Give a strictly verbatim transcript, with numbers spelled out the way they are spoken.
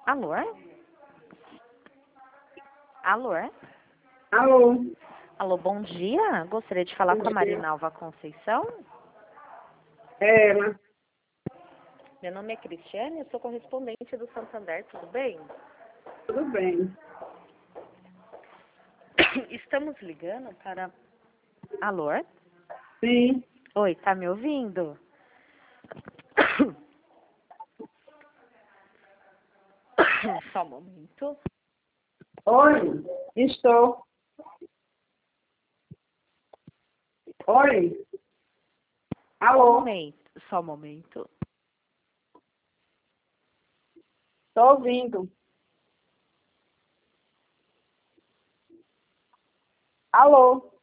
Alô? Alô? Alô? Alô, bom dia. Gostaria de falar Bom com a dia. Marinalva Conceição. É ela. Meu nome é Cristiane, eu sou correspondente do Santander, tudo bem? Tudo bem. Estamos ligando para... Alô? Sim. Oi, tá me ouvindo? Só um momento. Oi, estou. Oi. Só um Alô? momento. Só um momento. Estou ouvindo. Alô?